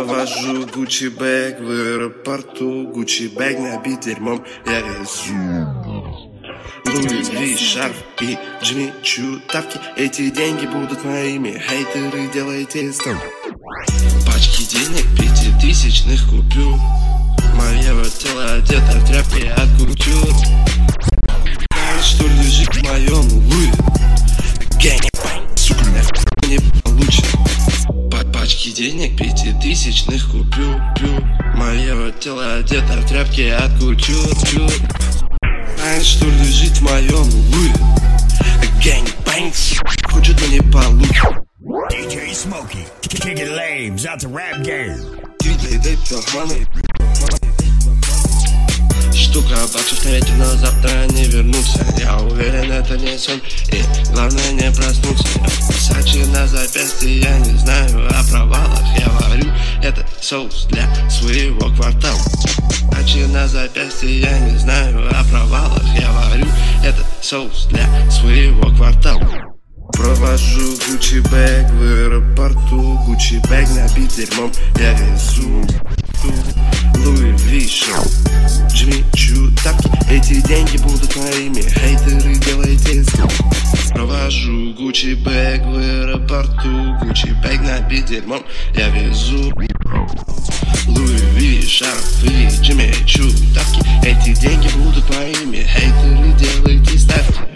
Провожу Гуччи бэг в аэропорту. Гуччи бэг набит дерьмом, я везу Луи Ви, шарф и Джимми Чу тапки. Эти деньги будут моими. Хейтеры, делайте стол. Пачки денег 5000-ных купюр. Мое тело одето в тряпки от кутюр. Знаешь, что лежит в моем Луи? Гэнг-бэнг, сука, не получится. Пачки денег 5000-ных купюр. Мое тело одето в тряпки от кутюр. Знаешь, что лежит в моем Луи? Гэнг-бэнг, хочет, но не получится. DJ Smokey, kicking lames out the rap game. Штука баксов на ветер, но завтра не вернуться. Я уверен, это не сон, и главное не проснуться. Сачи на запястье, я не знаю о провалах. Я варю этот соус для своего квартала. Сачи на запястье, я не знаю о провалах. Я варю этот соус для своего квартала. Провожу Гуччи бэг в аэропорту. Гуччи бэг набит дерьмом, я везу Луи Ви, шарф, Джимми Чу тапки. Эти деньги будут моими. Хейтеры, делайте стол. Провожу Гуччи бэг в аэропорту. Гуччи бэг набит дерьмом, я везу Луи Ви, шарф и Джимми Чу тапки. Эти деньги будут моими. Хейтеры, делайте ставки.